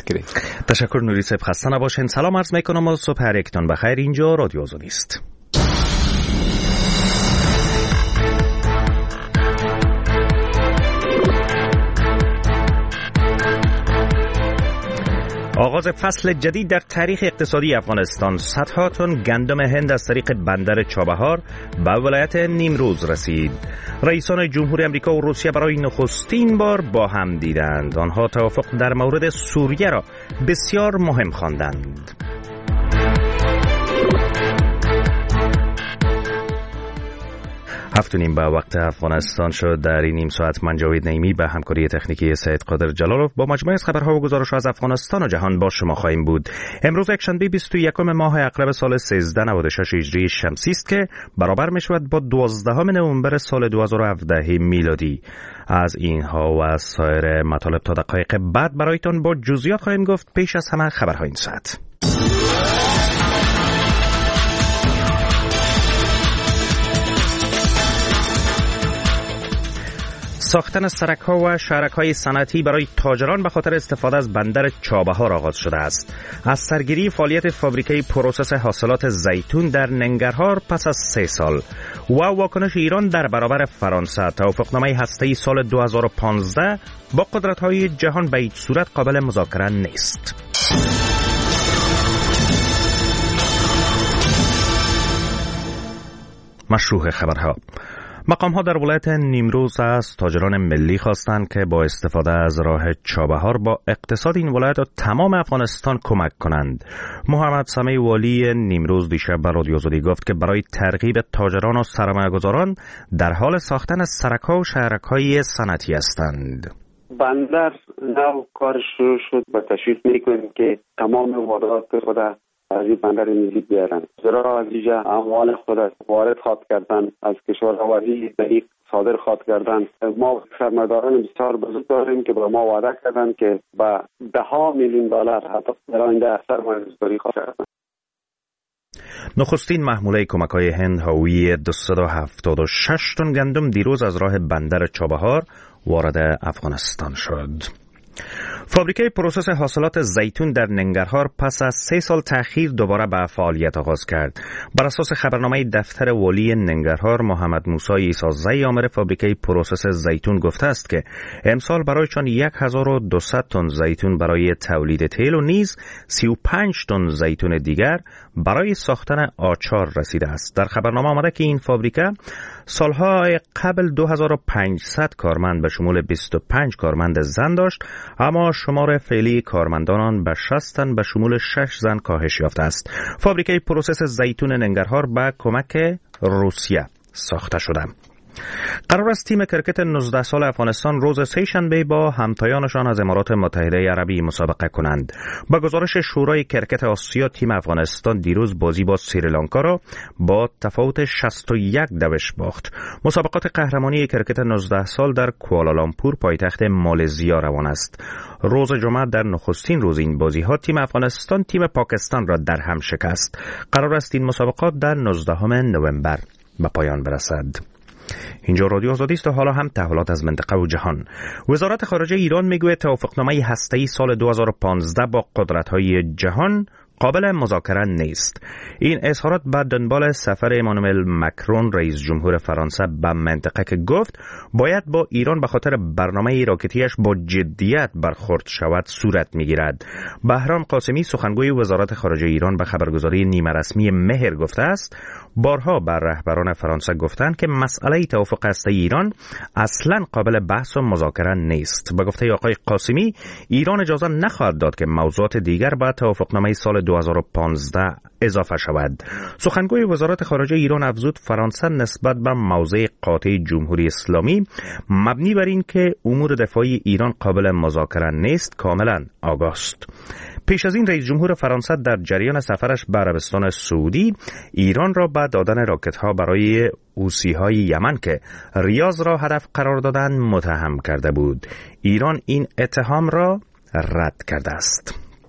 متشکرم. تشکر نوری صاحب، خسته نباشین. سلام عرض میکنم و صبح هر یکتان بخیر. اینجا رادیو آزادی است. آغاز فصل جدید در تاریخ اقتصادی افغانستان. صدها تن گندم هند از طریق بندر چابهار به ولایت نیمروز رسید. رئیسان جمهوری آمریکا و روسیه برای نخستین بار با هم دیدند. آنها توافق در مورد سوریه را بسیار مهم خواندند. هفت و نیم به وقت افغانستان شد. در این نیم ساعت من جاوید نعیمی به همکاری تکنیکی سید قادر جلالوف با مجموعه از خبرها و گزارش‌ها از افغانستان و جهان با شما خواهیم بود. امروز یکشنبه 21 ماه اقرب سال 1396 هجری شمسی است که برابر می‌شود با 12 نوامبر سال 2017 میلادی. از اینها و از سایر مطالب تا دقایق بعد برایتان با جزئیات خواهیم گفت. پیش از همه خبرها این ساعت. ساختن سرک‌ها و شهرک‌های صنعتی برای تاجران به خاطر استفاده از بندر چابهار آغاز شده است. از سرگیری فعالیت فابریکه پروسس حاصلات زیتون در ننگرهار پس از 3 سال و واکنش ایران در برابر فرانسه، توافقنامه هسته‌ای سال 2015 با قدرت‌های جهان به هیچ صورت قابل مذاکره نیست. مشروع خبرها. مقام‌ها در ولایت نیمروز از تاجران ملی خواستند که با استفاده از راه چابهار با اقتصاد این ولایت و تمام افغانستان کمک کنند. محمد سمیع والی نیمروز دیشب به رادیو آزادی گفت که برای ترغیب تاجران و سرمایه‌گذاران در حال ساختن سرک‌ها و شهرک‌های صنعتی هستند. بندر نو کار شروع شد و تشویق می‌کنیم که تمام واردات خود از این بندر نزدیک بیارن. زیرا از اینجا اموال خود وارد خواد کردن، از کشورهای دقیق صادر خواد کردن. ما سرمایه‌داران بسیار بزرگ داریم که با ما وعده کردن که با $10 میلیون حتی در آینده سرمایه‌گذاری خواهد کردن. نخستین محموله کمک‌های هند حاوی 276 تن گندم دیروز از راه بندر چابهار وارد افغانستان شد. فابریکه پروسس حاصلات زیتون در ننگرهار پس از 3 سال تأخیر دوباره به فعالیت آغاز کرد. بر اساس خبرنامه دفتر والی ننگرهار، محمد موسی عیسازی آمر فابریکه پروسس زیتون گفته است که امسال برایشان 1200 تن زیتون برای تولید تیل و نیز 35 تن زیتون دیگر برای ساختن آچار رسیده است. در خبرنامه آمده که این فابریکه سالهای قبل 2500 کارمند به شمول 25 کارمند زن داشت، اما شمار فعلی کارمندان به 60 تن به شمول 6 زن کاهش یافته است. فابریکه پروسس زیتون ننگرهار به کمک روسیه ساخته شده. قرار است تیم کرکت 19 سال افغانستان روز سه‌شنبه با همتایانشان از امارات متحده عربی مسابقه کنند. با گزارش شورای کرکت آسیا، تیم افغانستان دیروز بازی با سریلانکا را با تفاوت 61 دوش باخت. مسابقات قهرمانی کرکت 19 سال در کوالالامپور پایتخت مالزیا روان است. روز جمعه در نخستین روز این بازی‌ها تیم افغانستان تیم پاکستان را در هم شکست. قرار است این مسابقات در 19 نوامبر به پایان برسد. اینجا رادیو آزادی است و حالا هم تحولات از منطقه و جهان. وزارت خارجه ایران میگوید توافقنامه هسته‌ای سال 2015 با قدرت‌های جهان قابل مذاکره نیست. این اظهارات بعد دنبال سفر امانوئل مکرون رئیس جمهور فرانسه به منطقه که گفت باید با ایران به خاطر برنامه راکتیش با جدیت برخورد شود صورت میگیرد. بهرام قاسمی سخنگوی وزارت خارجه ایران به خبرگزاری نیمه رسمی مهر گفته است بارها بر رهبران فرانسه گفتند که مسئله توافق هسته‌ای ایران اصلاً قابل بحث و مذاکره نیست. به گفته آقای قاسمی ایران اجازه نخواهد داد که موضوعات دیگر به توافقنامه سال 2015 اضافه شود. سخنگوی وزارت خارجه ایران افزود فرانسه نسبت به موضع قاطع جمهوری اسلامی مبنی بر این که امور دفاعی ایران قابل مذاکره نیست کاملا آگاه است. پیش از این رئیس جمهور فرانسه در جریان سفرش به عربستان سعودی ایران را به دادن راکت‌ها برای حوثی‌های یمن که ریاض را هدف قرار دادند متهم کرده بود. ایران این اتهام را رد کرده است.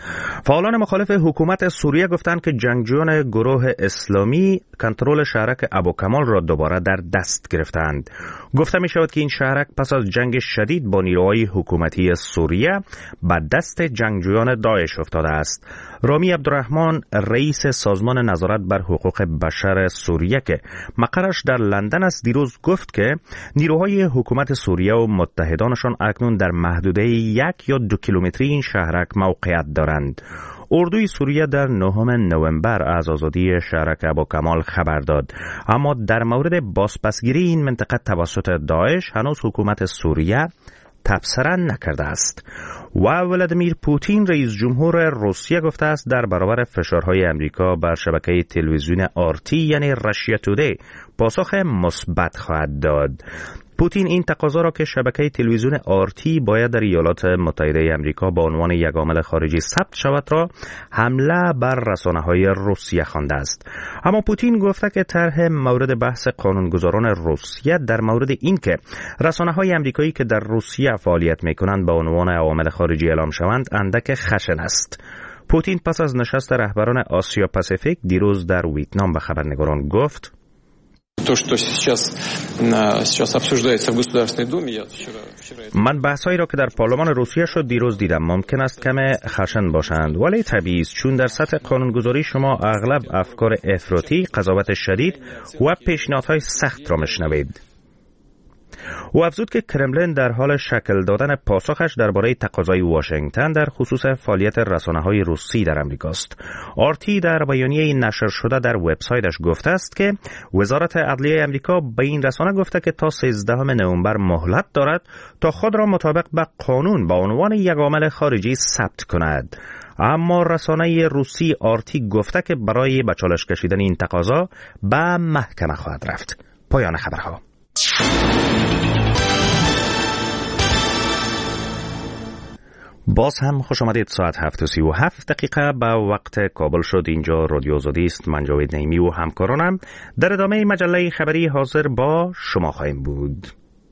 فعالان مخالف حکومت سوریه گفتند که جنگجویان گروه اسلامی کنترل شهرک ابوکمال را دوباره در دست گرفتند. گفته می شود که این شهرک پس از جنگ شدید با نیروهای حکومتی سوریه به دست جنگجویان داعش افتاده است. رامی عبدالرحمن رئیس سازمان نظارت بر حقوق بشر سوریه که مقرش در لندن است دیروز گفت که نیروهای حکومت سوریه و متحدانشان اکنون در محدوده 1 یا 2 کیلومتری این شهرک موقعیت دارند. اردوی سوریه در 9 نوامبر از آزادی شهرک ابوکمال خبر داد، اما در مورد بازپسگیری این منطقه توسط داعش هنوز حکومت سوریه تبصره نکرده است. و ولادیمیر پوتین رئیس جمهور روسیه گفته است در برابر فشارهای امریکا بر شبکه تلویزیون آرتی یعنی رشیا تودی پاسخ مثبت خواهد داد. پوتین این تقاضا را که شبکه تلویزیون آرتی باید در ایالات متحده آمریکا با عنوان یک عامل خارجی ثبت شود را حمله بر رسانه‌های روسیه خوانده است. اما پوتین گفته که طرح مورد بحث قانونگذاران روسیه در مورد این که رسانه‌های آمریکایی که در روسیه فعالیت می‌کنند با عنوان عامل خارجی اعلام شوند اندک خشن است. پوتین پس از نشست رهبران آسیا پاسیفیک دیروز در ویتنام به خبرنگاران گفت: من بحثایی را که در پارلمان روسیه شد دیروز دیدم. ممکن است کم خشن باشند ولی طبیعی است، چون در سطح قانونگذاری شما اغلب افکار افراطی، قضاوت شدید و پیشنهادهای سخت را میشنوید. او افزود که کرملین در حال شکل دادن پاسخش درباره تقاضای واشنگتن در خصوص فعالیت رسانه‌های روسی در آمریکاست. آرتی در بیانیه نشر شده در وبسایتش گفته است که وزارت عدلیه آمریکا به این رسانه گفته که تا 13 نوامبر مهلت دارد تا خود را مطابق به قانون با عنوان یک عامل خارجی ثبت کند. اما رسانه روسی آرتی گفته که برای به چالش کشیدن این تقاضا به محکمه خواهد رفت. پایان خبرها. باز هم خوش آمدید. ساعت 7:37 به وقت کابل شد. اینجا رادیو آزادی است. من جاوید نعیمی و همکارانم در ادامه مجله خبری حاضر با شما خواهیم بود.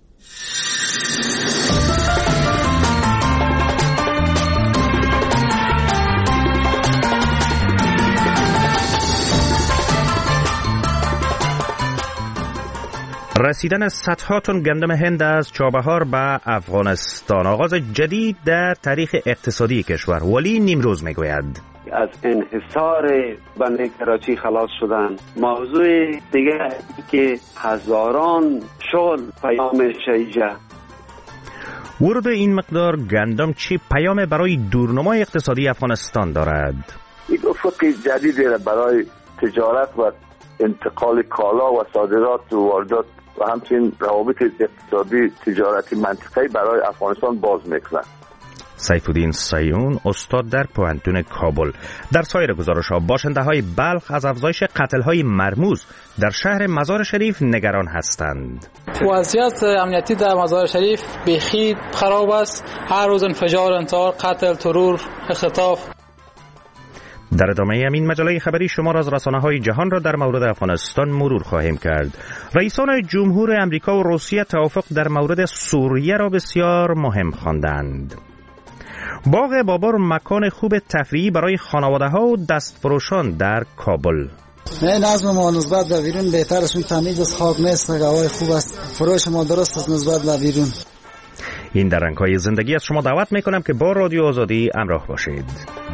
رسیدن صدها تن گندم هند از چابهار به افغانستان، آغاز جدید در تاریخ اقتصادی کشور. ولی نیمروز میگوید از انحصار بندر کراچی خلاص شدن. موضوع دیگه که هزاران شغل پیام شیجه. ورود این مقدار گندم چه پیام برای دورنمای اقتصادی افغانستان دارد؟ یک افق جدیدی برای تجارت و انتقال کالا و صادرات و واردات و همچنین روابط اقتصادی تجارتی منطقه‌ای برای افغانستان باز می‌کنند. سیفالدین سیون، استاد در پوهنتون کابل. در سایر گزارش‌ها باشنده‌های بلخ از افزایش قتل‌های مرموز در شهر مزار شریف نگران هستند. وضعیت امنیتی در مزار شریف بیخی خراب است. هر روز انفجار، انتحار، قتل، ترور، اختطاف. در ادامه این مجله خبری شما را از رسانه‌های جهان را در مورد افغانستان مرور خواهیم کرد. رئیسان جمهور امریکا و روسیه توافق در مورد سوریه را بسیار مهم خواندند. باغ بابر مکان خوب تفریحی برای خانواده‌ها و دستفروشان در کابل. نه نظم ما نسبت به بیرون بهتر است، تمیز است، خاک نیست، هوای خوب است، فروش ما درست است نسبت به بیرون. این در رنگ‌های زندگی از شما دعوت می‌کنم که با رادیو آزادی همراه باشید.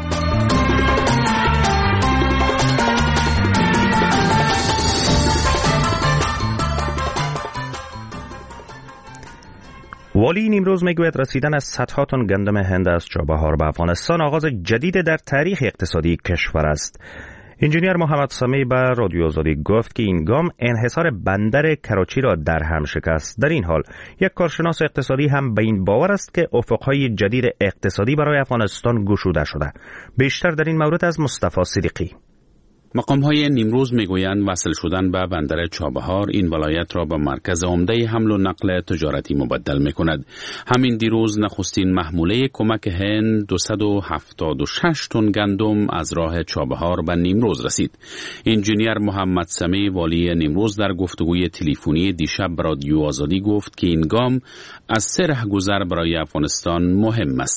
ولی نیمروز میگوید رسیدن از صدها تن گندم هند از چابهار به افغانستان آغاز جدید در تاریخ اقتصادی کشور است. انجینیر محمد سمی به رادیو آزادی گفت که این گام انحصار بندر کراچی را در هم شکست. در این حال یک کارشناس اقتصادی هم به این باور است که افقهای جدید اقتصادی برای افغانستان گشوده شده. بیشتر در این مورد از مصطفی صدیقی. مقام‌های نیمروز میگویند وصل شدن به بندر چابهار این ولایت را به مرکز عمده حمل و نقل تجارتی مبدل می‌کند. همین دیروز نخستین محموله کمک هند 276 تن گندم از راه چابهار به نیمروز رسید. انجینیر محمد سمی والی نیمروز در گفتگوی تلفنی دیشب به رادیو آزادی گفت که این گام از 3 رهگذر برای افغانستان مهم است.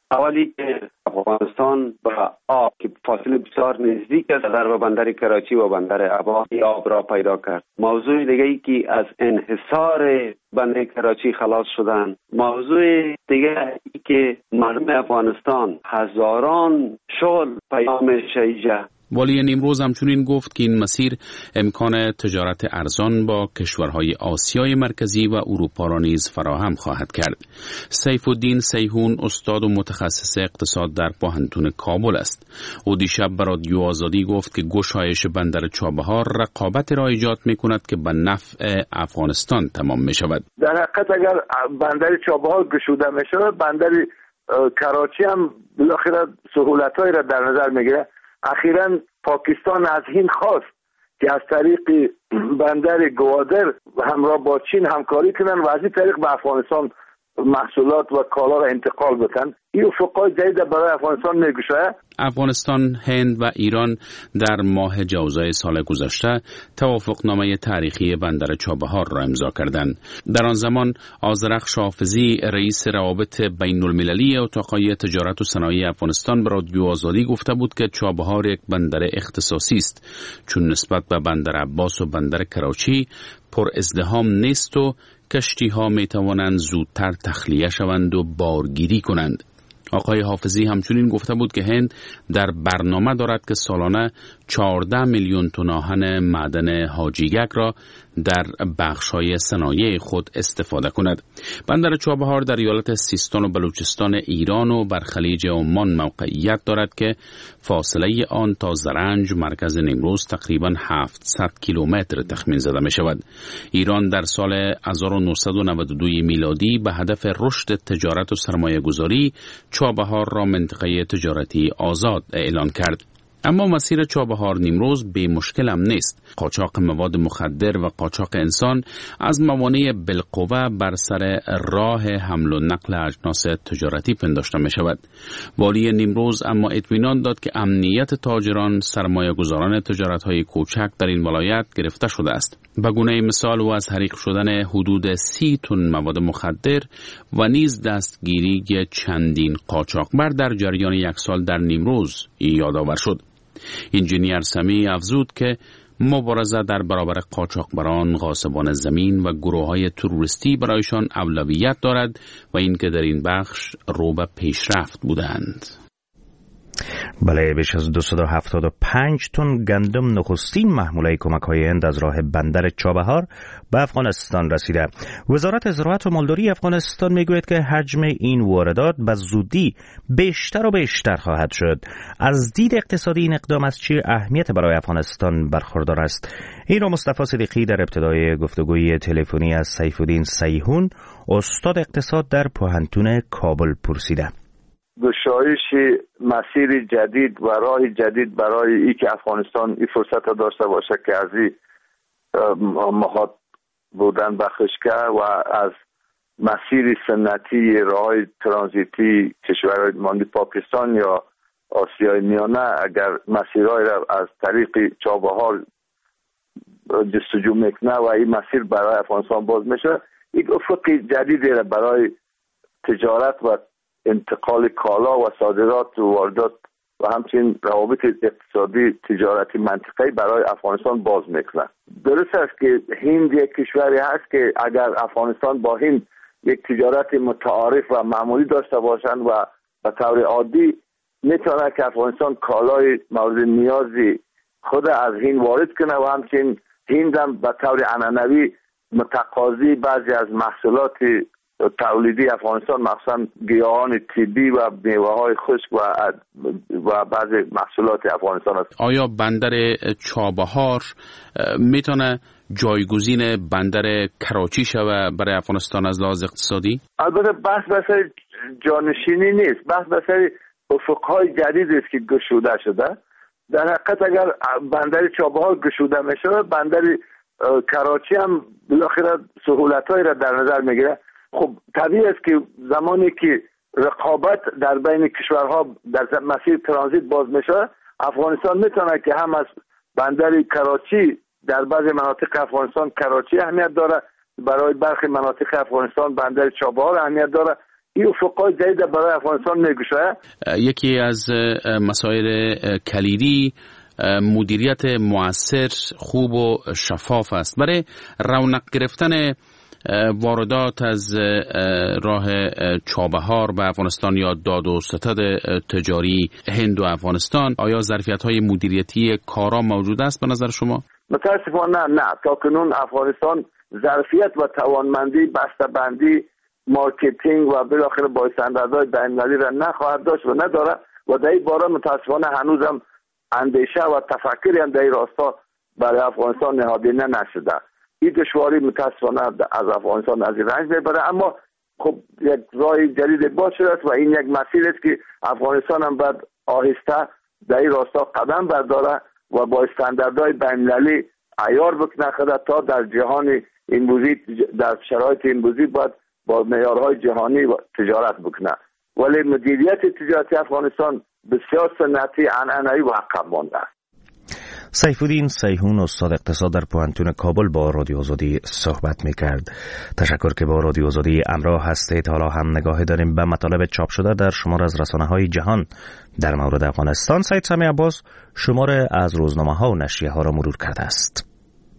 اولی که افغانستان با آب که فاصله بسیار نزدیک است در بندر کراچی و بندر ابا آب را پیدا کرد. موضوع دیگه ای که از انحصار بندر کراچی خلاص شدن. موضوع دیگه ای که مردم افغانستان هزاران شغل پیدا میشه اینجا. والی نیمروز همچنین گفت که این مسیر امکان تجارت ارزان با کشورهای آسیای مرکزی و اروپا را نیز فراهم خواهد کرد. سیف الدین سیحون استاد و متخصص اقتصاد در پوهنتون کابل است. او دیشب به رادیو آزادی گفت که گشایش بندر چابهار رقابت را ایجاد می‌کند که به نفع افغانستان تمام می‌شود. در حقیقت اگر بندر چابهار گشوده می‌شود، بندر کراچی هم بالاخره سهولت‌هایی را در نظر می‌گیرد. اخیراً پاکستان از هند خواست که از طریق بندر گوادر همراه با چین همکاری کنن و از این طریق به افغانستان محصولات و کالا را انتقال بکنن. این افقای جدید برای افغانستان میگشاید. افغانستان، هند و ایران در ماه جوزای سال گذشته توافقنامه تاریخی بندر چابهار را امضا کردند. در آن زمان آذرخش حافظی رئیس روابط بین المللی اتاقای تجارت و صنایع افغانستان به رادیو آزادی گفته بود که چابهار یک بندر اختصاصی است، چون نسبت به بندر عباس و بندر کراچی پر ازدحام نیست و کشتی ها می توانند زودتر تخلیه شوند و بارگیری کنند. آقای حافظی همچنین گفته بود که هند در برنامه دارد که سالانه 14 میلیون تن آهن معدن حاجیگک را در بخش‌های صنایع خود استفاده کند. بندر چابهار در ایالت سیستان و بلوچستان ایران و بر خلیج عمان موقعیت دارد که فاصله آن تا زرنج مرکز نیمروز تقریباً 700 کیلومتر تخمین زده می شود. ایران در سال 1992 میلادی به هدف رشد تجارت و سرمایه گذاری چابهار را منطقه تجارتی آزاد اعلان کرد. اما مسیر چابهار نیمروز به مشکل هم نیست. قاچاق مواد مخدر و قاچاق انسان از موانع بالقوه بر سر راه حمل و نقل اجناس تجارتی پنداشته می شود. والی نیمروز اما اطمینان داد که امنیت تاجران، سرمایه گذاران تجارت های کوچک در این ولایت گرفته شده است. به گونه مثال او از حریق شدن حدود 30 تن مواد مخدر و نیز دستگیری چندین قاچاقبر در جریان یک سال در نیمروز یادآور شد. انجینیر سمی افزود که مبارزه در برابر قاچاقبران، غاصبان زمین و گروه‌های تروریستی برایشان اولویت دارد و اینکه در این بخش رو به پیشرفت بودند. بله، بیش از 275 تن گندم نخستین محموله کمک‌های هند از راه بندر چابهار به افغانستان رسیده. وزارت زراعت و مالداری افغانستان میگوید که حجم این واردات به زودی بیشتر و بیشتر خواهد شد. از دید اقتصادی این اقدام از چه اهمیت برای افغانستان برخوردار است؟ این را مصطفی صدیقی در ابتدای گفتگوی تلفنی از سیف الدین سیحون، استاد اقتصاد در پوهنتون کابل پرسیده. گشایش مسیر جدید و راه جدید برای ای که افغانستان این فرصت را داشته باشه که از این محاط بودن بخشکه و از مسیر سنتی راه ترانزیتی کشورهای مانند پاکستان یا آسیای میانه اگر مسیرهای را از طریق چابهار جستجو میکنه و این مسیر برای افغانستان باز میشه، یک افق جدیدی را برای تجارت و انتقال کالا و صادرات و واردات و همچنین روابط اقتصادی تجارتی منطقه‌ای برای افغانستان باز میکنه. درست است که هند یک کشوری هست که اگر افغانستان با هند یک تجارت متعارف و معمولی داشته باشند و به طور عادی میتونه که افغانستان کالای مورد نیازی خود از هند وارد کنه و همچنین هند هم به طور عنعنوی متقاضی بعضی از محصولات تولیدی افغانستان مخصوصا گیاهان طبی و میوه‌های خشک و بعضی محصولات افغانستان است. آیا بندر چابهار میتونه جایگزین بندر کراچی شوه برای افغانستان از لحاظ اقتصادی؟ البته بحث بسر جانشینی نیست، بحث بسر افقهای جدید است که گشوده شده. در حقیقت اگر بندر چابهار گشوده میشه، بندر کراچی هم بالاخره سهولت‌هایی را در نظر میگیره. خب طبیعی است که زمانی که رقابت در بین کشورها در مسیر ترانزیت باز میشه، افغانستان میتونه که هم از بندر کراچی در بعضی مناطق افغانستان کراچی اهمیت داره، برای برخی مناطق افغانستان بندر چابهار اهمیت داره این افقای جدید برای افغانستان میگشاید. یکی از مسائل کلیدی مدیریت مؤثر، خوب و شفاف است. برای رونق گرفتن واردات از راه چابهار به افغانستان یا داد و ستد تجاری هند و افغانستان، آیا ظرفیت‌های مدیریتی کارا موجود است به نظر شما؟ متاسفانه نه. تا کنون افغانستان ظرفیت و توانمندی، بسته‌بندی، مارکتینگ و بالاخره با استانداردهای بین‌المللی را نخواهد داشت و نداره و در این باره متاسفانه هنوزم اندیشه و تفکری هم در این راستا برای افغانستان نهادینه نشده. این دشواری متاسفانه از افغانستان از این رنج میبره، اما خب یک راه جدید باز شده است و این یک مسیر است که افغانستان هم باید آهسته در این راستا قدم برداره و با استانداردهای بین‌المللی عیار بکنه خود تا در جهان امروزی، در شرایط امروزی باید با معیارهای جهانی تجارت بکنه. ولی مدیریت تجارتی افغانستان بسیار سنتی، عنعنوی و عقب مانده است. سیفالدین سیحون، استاد اقتصاد در پوهنتون کابل، با رادیو آزادی صحبت می‌کرد. تشکر که با رادیو آزادی همراه هستید. حالا هم نگاهی داریم به مطالب چاپ شده در شمار از رسانه‌های جهان در مورد افغانستان. سید سمی عباس شماره از روزنامه‌ها و نشریه‌ها را مرور کرده است.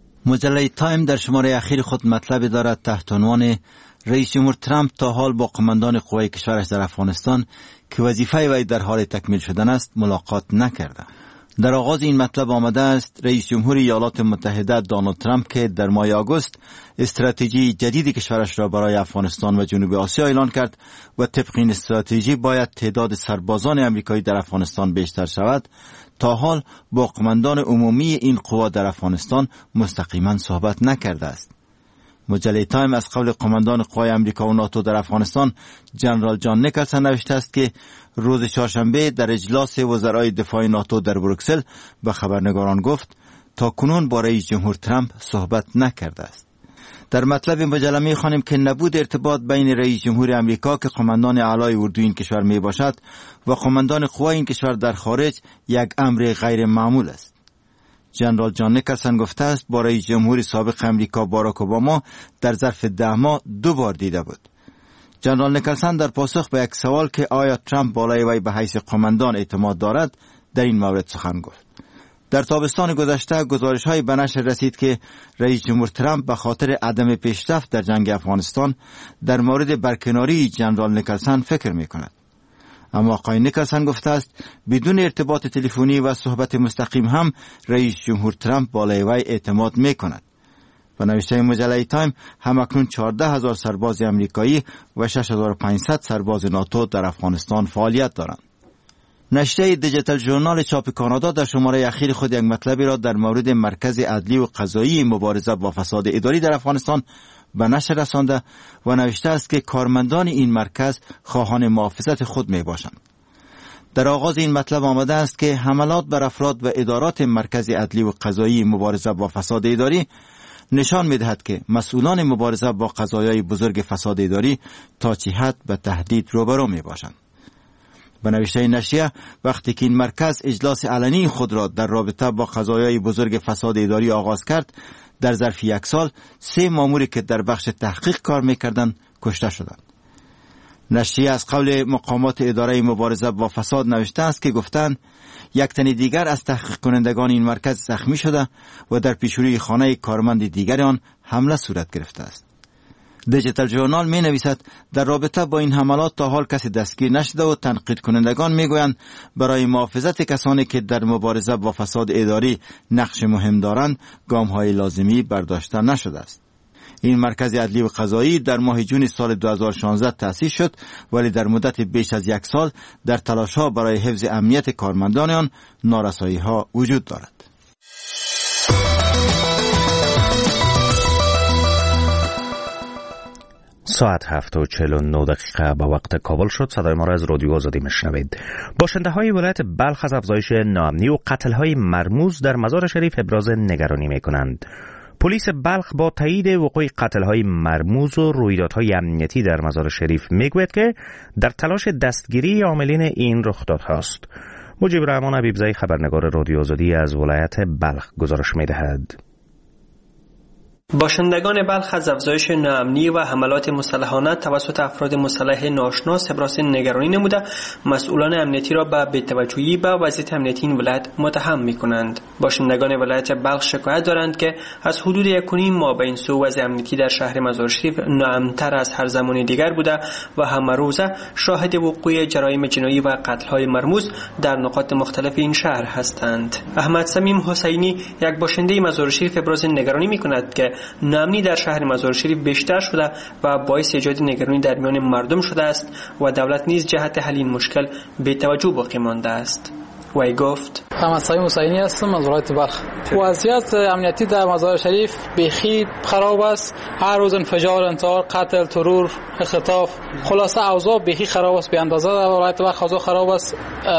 مجله تایم در شماره اخیر خود مطلب دارد تحت عنوان رئیس جمهور ترامپ تا حال با قماندان قوای کشورش در افغانستان که وظیفه وی در حال تکمیل شدن است ملاقات نکرده. در آغاز این مطلب آمده است رئیس جمهور ایالات متحده دونالد ترامپ که در ماه آگوست استراتژی جدید کشورش را برای افغانستان و جنوب آسیا اعلان کرد و طبق این استراتژی باید تعداد سربازان امریکایی در افغانستان بیشتر شود، تا حال با قماندان عمومی این قوا در افغانستان مستقیما صحبت نکرده است. مجله تایم از قول قماندان قوای امریکا و ناتو در افغانستان جنرال جان نیکلسن نوشته است که روز چهارشنبه در اجلاس وزرای دفاع ناتو در بروکسل به خبرنگاران گفت تا کنون با رئیس جمهور ترامپ صحبت نکرده است. در مطلب مجله می‌خوانیم که نبود ارتباط بین رئیس جمهور امریکا که قماندان اعلای اردوی این کشور می باشد و قماندان قوای این کشور در خارج یک امر غیر معمول است. جنرال جان نیکلسن گفته است با رئیس جمهور سابق امریکا باراک اوباما در ظرف 10 ماه 2 بار دیده بود. جنرال نیکلسن در پاسخ به یک سوال که آیا ترامپ بالای وی به حیث قماندان اعتماد دارد در این مورد سخن گفت. در تابستان گذشته گزارش‌های به نشر رسید که رئیس جمهور ترامپ به خاطر عدم پیشرفت در جنگ افغانستان در مورد برکناری جنرال نیکلسن فکر می‌کند. اما آقای نیکلسن گفته است بدون ارتباط تلفنی و صحبت مستقیم هم رئیس جمهور ترامپ بالای وی اعتماد می‌کند. و نوشته مجله تایم همکنون 14,000 سرباز امریکایی و 6,500 سرباز ناتو در افغانستان فعالیت دارند. نشریه دیجیتال ژورنال چاپ کانادا در شماره اخیر خود یک مطلبی را در مورد مرکز عدلی و قضایی مبارزه با فساد اداری در افغانستان به نشر رسانده و نوشته است که کارمندان این مرکز خواهان محافظت خود می باشند. در آغاز این مطلب آمده است که حملات بر افراد و ادارات مرکز عدلی و قضایی مبارزه با فساد اداری نشان می‌دهد که مسئولان مبارزه با قضایای بزرگ فساد اداری تا چه حد به تهدید روبرو می‌باشند. به نوشته نشریه وقتی که این مرکز اجلاس علنی خود را در رابطه با قضایای بزرگ فساد اداری آغاز کرد، در ظرف 1 سال 3 ماموری که در بخش تحقیق کار می‌کردند کشته شدند. نشریه از قول مقامات اداره مبارزه با فساد نوشته است که گفتند یک تن دیگر از تحقیق کنندگان این مرکز زخمی شده و در پیشروی خانه کارمند دیگر آن حمله صورت گرفته است. دیجیتال ژورنال می نویسد در رابطه با این حملات تا حال کسی دستگیر نشده و تنقید کنندگان می گویند برای محافظت کسانی که در مبارزه با فساد اداری نقش مهم دارند گام های لازمی برداشته نشده است. این مرکز عدلی و قضایی در ماه جون سال 2016 تأسیس شد، ولی در مدت بیش از 1 سال در تلاش‌ها برای حفظ امنیت کارمندان آن نارسایی‌ها وجود دارد. ساعت 7:49 به وقت کابل شد. صدای ما را از رادیو آزادی میشنوید. باشنده های ولایت بلخ از افزایش ناامنی و قتل های مرموز در مزار شریف ابراز نگرانی می کنند. پلیس بلخ با تایید وقوع قتل‌های مرموز و رویدادهای امنیتی در مزار شریف میگوید که در تلاش دستگیری عاملین این رخدادهاست. مجیب رحمان حبیبزئی خبرنگار رادیو آزادی از ولایت بلخ گزارش می‌دهد. باشندگان بلخ از افزایش ناامنی و حملات مسلحانه توسط افراد مسلح ناشناس ابراز نگرانی نموده مسئولان امنیتی را به بی‌توجهی به وضعیت امنیتی این ولایت متهم می‌کنند. باشندگان ولایت بلخ شکایت دارند که از حدود 1.5 ماه به این سو وضع امنیتی در شهر مزار شریف ناامن‌تر از هر زمان دیگر بوده و همه روزه شاهد وقوع جرایم جنایی و قتل‌های مرموز در نقاط مختلف این شهر هستند. احمد سمیم حسینی یک باشنده مزار شریف ابراز نگرانی می‌کند که ناامنی در شهر مزار شریف بیشتر شده و باعث ایجاد نگرانی در میان مردم شده است و دولت نیز جهت حل این مشکل بی‌توجه باقی مانده است. وی گفت: احمد سمیم حسینی هستم از ولایت بلخ. وضعیت امنیتی در مزار شریف بیخی خراب است. هر روز انفجار، انتحار، قتل، ترور، اختطاف، خلاصه اوضاع بیخی خراب است. به اندازه در ولایت بلخ اوضاع خراب است.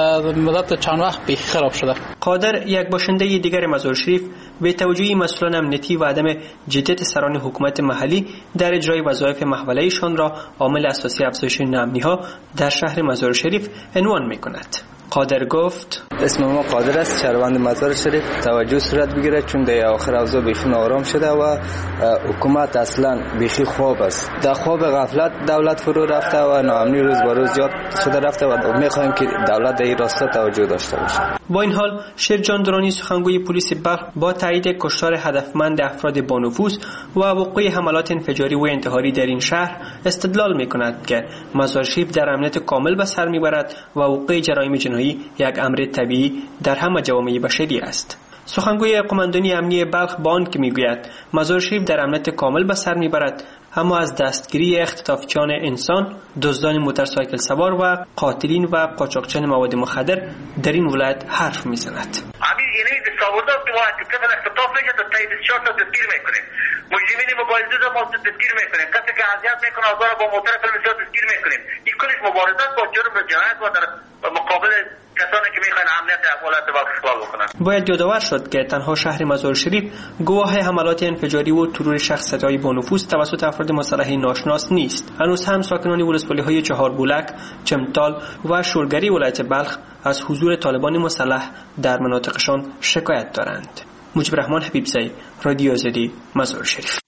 مدت چند وقت بیخی خراب شده. قادر، یک باشنده دیگر مزار شریف، به توجهی مسئولان امنیتی و عدم جدیت سران حکومت محلی در اجرای وظایف محوله‌ایشان را عامل اساسی افزایش ناامنی‌ها در شهر مزار شریف عنوان می‌کند. قادر گفت: اسم ما قادر است، شهروند مزار شریف. توجه صورت بگیرد چون در آخر اوضاع بیشون آرام شده و حکومت اصلا بیخی خواب است. در خواب غفلت دولت فرو رفته و ناامنی روز به روز زیاد شده رفته و می‌خواهیم که دولت در این راستا توجه داشته باشه. با این حال شیرجان درانی، سخنگوی پلیس بلخ، با تایید کشتار هدفمند افراد با نفوذ و وقوع حملات انفجاری و انتحاری در این شهر استدلال می‌کند که مزار شریف در امنیت کامل به سر می‌برد و وقوع جرایم جنایی یک امر طبیعی در همه جوامع بشری است. سخنگوی قماندانی امنیتی بلخ بان که میگوید مزار شریف در امنیت کامل به سر میبرد، اما از دستگیری اختطافچیان انسان، دزدان موتورسایکل سوار و قاتلین و قاچاقچیان مواد مخدر در این ولایت حرف میزند. یعنی تصاویرات که وقتی طفل اختطاف میشه تا تایید شات رو دستگیر میکنیم، مجرمین مبارزه رو ما دستگیر میکنیم، کسی که اذیت میکنه آزار با موتور فلزات دستگیر میکنیم. این کلیش مبارزات با جرم جنایت و در مقابل کسانی که میخوان امنیت ولایت بلخ اشغال بکنن. باید یادآور شد که تنها شهر مزار شریف گواه حملات انفجاری و ترور شخصیت‌های با نفوذ توسط افراد مسلح ناشناس نیست. هنوز هم ساکنان ولسوالی‌های چهار بولک، چمتال و شورگری ولایت بلخ از حضور طالبان مسلح در مناطقشان شکایت دارند. مجیب رحمان حبیبزی، رادیو آزادی، مزار شریف.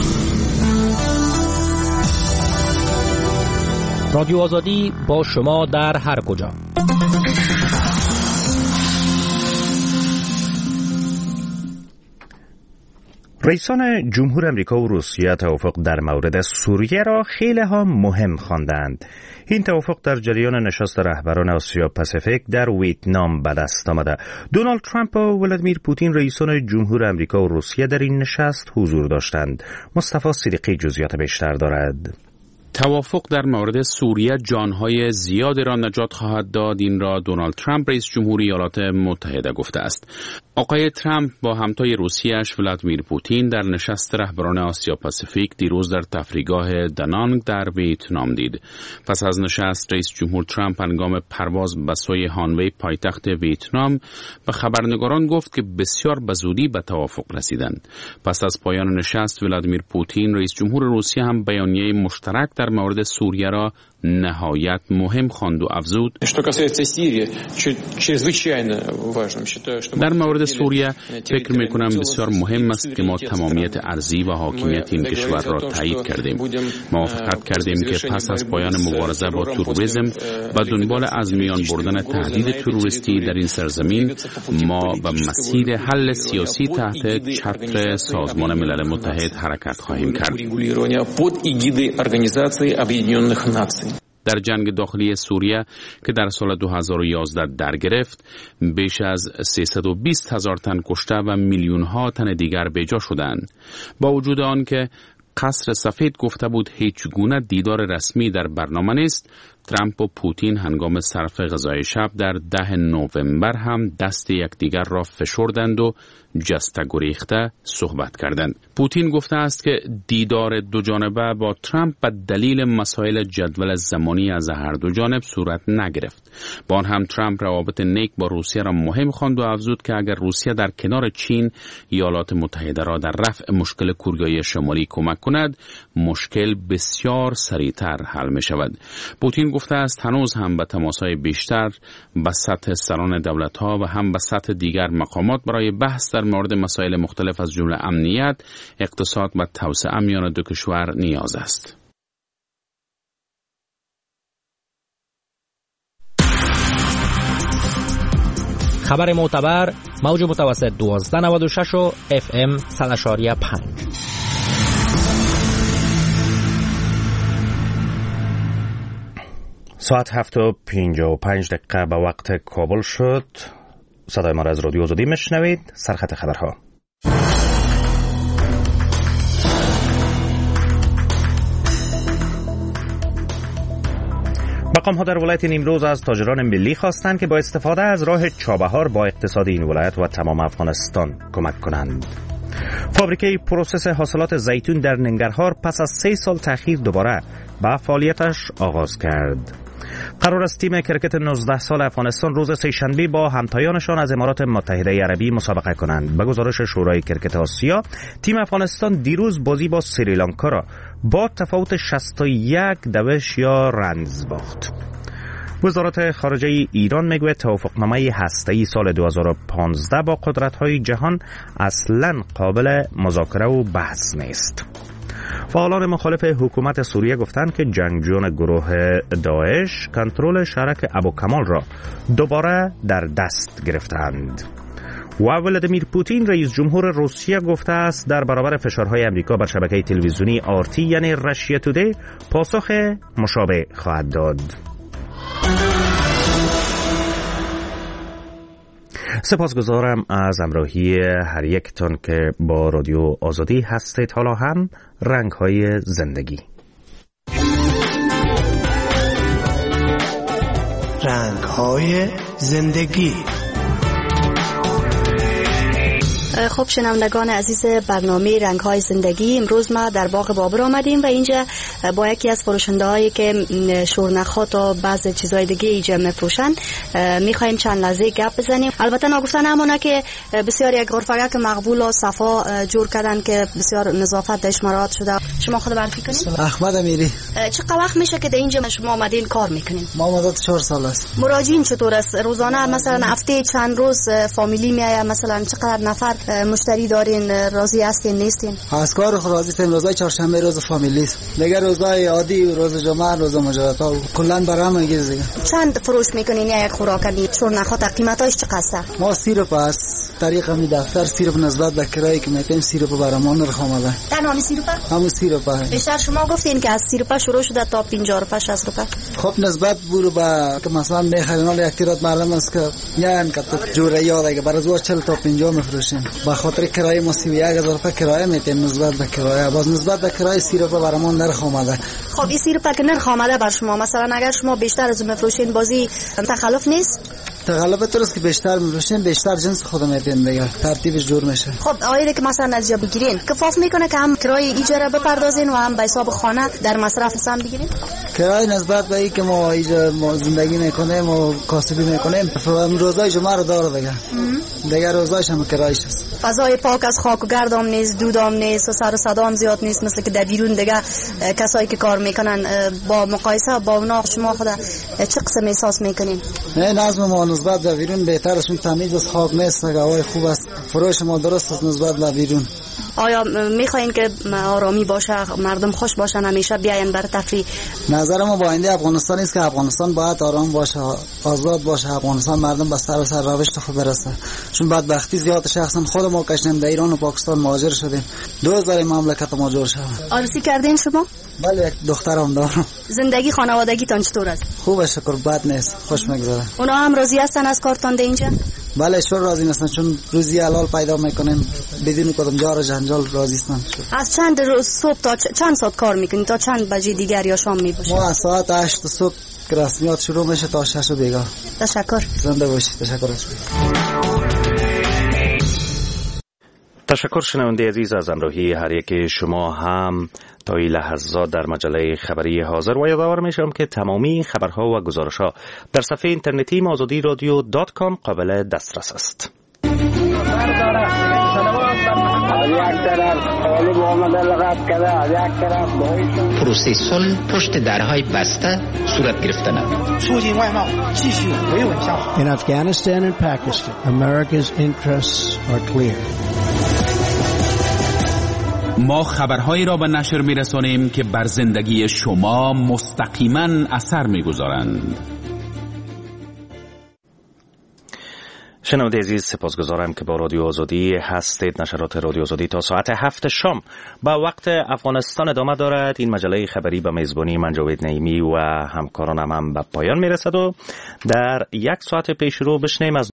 رادیو آزادی با شما در هر کجا. رئیسان جمهور امریکا و روسیه توافق در مورد سوریه را خیلی ها مهم خواندند. این توافق در جریان نشست رهبران آسیا پاسیفیک در ویتنام به دست آمده. دونالد ترامپ و ولادیمیر پوتین رئیسان جمهور امریکا و روسیه در این نشست حضور داشتند. مصطفی صدیقی جزئیات بیشتر دارد. توافق در مورد سوریه جانهای زیادی را نجات خواهد داد. این را دونالد ترامپ رئیس جمهور ایالات متحده گفته است. آقای ترامپ با همتای روسیه‌اش ولادیمیر پوتین در نشست رهبران آسیا پاسیفیک دیروز در تفریحگاه دانانگ در ویتنام دید. پس از نشست رئیس جمهور ترامپ هنگام پرواز به سوی هانوی پایتخت ویتنام به خبرنگاران گفت که بسیار به زودی به توافق رسیدند. پس از پایان نشست ولادیمیر پوتین رئیس جمهور روسیه هم بیانیه مشترک در مورد سوریه را نهایت مهم خواند و افزود: در مورد سوریه فکر می‌کنم بسیار مهم است که ما تمامیت ارضی و حاکمیت این کشور را تایید کردیم. موافقت کردیم که پس از پایان مبارزه با تروریسم و دنبال از میان بردن تهدید تروریستی در این سرزمین، ما به مسیر حل سیاسی تحت چتر سازمان ملل متحد حرکت خواهیم کرد. در جنگ داخلی سوریه که در سال 2011 در گرفت، بیش از 320,000 تن کشته و میلیون‌ها تن دیگر بیجا شدند. با وجود آن که قصر سفید گفته بود هیچ گونه دیدار رسمی در برنامه نیست، ترامپ و پوتین هنگام صرف غذای شب در 10 نوامبر هم دست یکدیگر را فشردند و جسته گریخته صحبت کردند. پوتین گفته است که دیدار دو جانبه با ترامپ به دلیل مسائل جدول زمانی از هر دو جانب صورت نگرفت. با آن هم ترامپ روابط نیک با روسیه را مهم خواند و افزود که اگر روسیه در کنار چین ایالات متحده را در رفع مشکل کوریای شمالی کمک کند، مشکل بسیار سریعتر حل می شود. پوتین گفته است هنوز هم به تماس‌های بیشتر به سطح سران دولت‌ها و هم به سطح دیگر مقامات برای بحث در مورد مسائل مختلف از جمله امنیت، اقتصاد و توسعه میان دو کشور نیاز است. خبر معتبر موج متوسط 1296 و FM 100.5. ساعت 7:55 به وقت کابل شد. صدای ما را از رادیو آزادی میشنوید. سرخط خبرها. مقام‌ها در ولایت نیمروز از تاجران ملی خواستند که با استفاده از راه چابهار با اقتصاد این ولایت و تمام افغانستان کمک کنند. فابریکه پروسس حاصلات زیتون در ننگرهار پس از 3 سال تأخیر دوباره به فعالیتش آغاز کرد. قرار است تیم کرکت 19 سال افغانستان روز سه‌شنبه با همتایانشان از امارات متحده عربی مسابقه کنند. به گزارش شورای کرکت آسیا، تیم افغانستان دیروز بازی با سریلانکا را با تفاوت 61 یا رنز باخت. وزارت خارجه ایران میگوید توافقنامه هسته‌ای سال 2015 با قدرت‌های جهان اصلاً قابل مذاکره و بحث نیست. فعالان مخالف حکومت سوریه گفتند که جنگجویان گروه داعش کنترل شهرک ابوکمال را دوباره در دست گرفتند. و ولادیمیر پوتین رئیس جمهور روسیه گفته است در برابر فشارهای امریکا بر شبکه تلویزیونی آرتی یعنی رشیا تودی پاسخ مشابه خواهد داد. سپاسگزارم از همراهی هر یکتان که با رادیو آزادی هستید. حالا هم رنگ‌های زندگی. رنگ‌های زندگی. خب شنوندگان عزیز برنامه رنگ‌های زندگی، امروز ما در باغ بابر آمدیم و اینجا با یکی از فروشنده‌هایی که شورنخات و بعض چیزهای دیگه اینجا می‌فروشن می‌خوایم چند لحظه گپ بزنیم. البته نگفتن همونه که بسیار یک غرفه که مقبول و صفا جور کردن که بسیار نظافت درش مراعات شده. شما خود معرفی کنید؟ احمد امیری. چقدر وقت میشه که در اینجا شما آمدین کار میکنین؟ ما مدت 4 سال است. مراجعین چطور است؟ روزانه مثلا هفته چند روز فامیلی میاد؟ مثلا چقدر نفر مشتری دارین؟ راضی هستین نیستین؟ از کار خود راضی هستیم. روزای چهارشنبه روز فامیلی است. دیگه روزای عادی روز جمعه روز مجازات ها کلا برام میگیره دیگه. چند فروش میکنین یک خوراک شورنخات؟ قیمتاش چقدر؟ ما سیرپ است طریق می دفتر سیرپ نسبت به کرایه که میتیم سیرپ برامون نرخ آمده. تنها سیرپ؟ همون سیرپ. بیشتر شما گفتین که از سیرپ شروع شده تا 50 روپیه 60 روپیه. خب نسبت بود با که مثلا میخرین یک تیرات معلوم است که یان که جوره یاد که برای 40 تا 50 میفروشیم. به خاطر کرایه ما 31000 روپیه کرایه میتیم نسبت به کرایه. باز نسبت به کرایه سیرپ برامون نرخ آمده. خب این سیرپ که نرخ آمده بر شما، مثلا اگر شما بیشتر از میفروشین بازی تخلف نیست؟ تغلب درست که بیشتر میفروشیم بیشتر جنس خود میتیم دیگه ترتیبش جور میشه. خب آیده که مثلا از جا بگیرین کفاف میکنه که هم کرایه اجاره بپردازین و هم به حساب خانه در مصرف سم بگیرین؟ کرایه نسبت به این که ما اینجا زندگی میکنیم و کاسبی میکنیم روزای جمعه رو داره دیگه روزایش هم کرایش است. فضای پاک از خاک و گرد هم نیست، دود هم نیست و سر و صدا هم زیاد نیست مثل که در بیرون دیگه کسایی که کار میکنن. با مقایسه با اونا شما خود چه قسم احساس میکنین؟ نه نظم ما نسبت به بیرون بهترشون تمیز است، خاک نیست، هوای خوب است، فروش ما درست است نسبت به بیرون. آیا میخواین که آرامی باشه، مردم خوش باشن، همیشه بیاین برای تفریح؟ نظر ما با آینده افغانستان است که افغانستان باید آرام باشه، آزاد باشه، افغانستان مردم به سر و سر رشد خود برسه. چون بدبختی زیاد شخصا خود ما کشنیم در ایران و پاکستان مهاجر شدیم. 2000 مملکت ما جور شد. عروسی کردین شما؟ بله یک دخترم دارم. زندگی خانوادگیتان چطور است؟ خوبه شکر، بد نیست، خوش میگذره. اونا هم راضی هستن از کارتان ده اینجا؟ بله شور راضی هستن چون روزی حلال پیدا میکنیم بدون کدام جار و جنجال راضی هستن. از چند روز صبح تا چند ساعت کار میکنید تا چند بجه دیگر یا شام میباشید؟ ما از ساعت 8 صبح که رسمیات شروع میشه تا 6 بیگاه. تشکر. زنده باشید. تشکر. تشکر شنونده عزیز از همراهی هر یک شما هم تا این لحظات در مجله خبری حاضر. و یادآور میشم که تمامی خبرها و گزارشها در صفحه اینترنتی azadiradio.com قابل دسترس است. از یک طرف طالب آمده لغت کرده، از یک طرف داعش. پروسه صلح پشت درهای بسته صورت گرفتند. In Afghanistan and Pakistan, America's interests are clear. ما خبرهایی را به نشر می‌رسانیم که بر زندگی شما مستقیما اثر می‌گذارند. شنونده عزیز، سپاسگزارم که با رادیو آزادی هستید. نشرات رادیو آزادی تا ساعت 7 شام با وقت افغانستان ادامه دارد. این مجله خبری به میزبانی من جاوید نعیمی و همکارانم هم به پایان میرسد و در یک ساعت پیش رو بشنیم از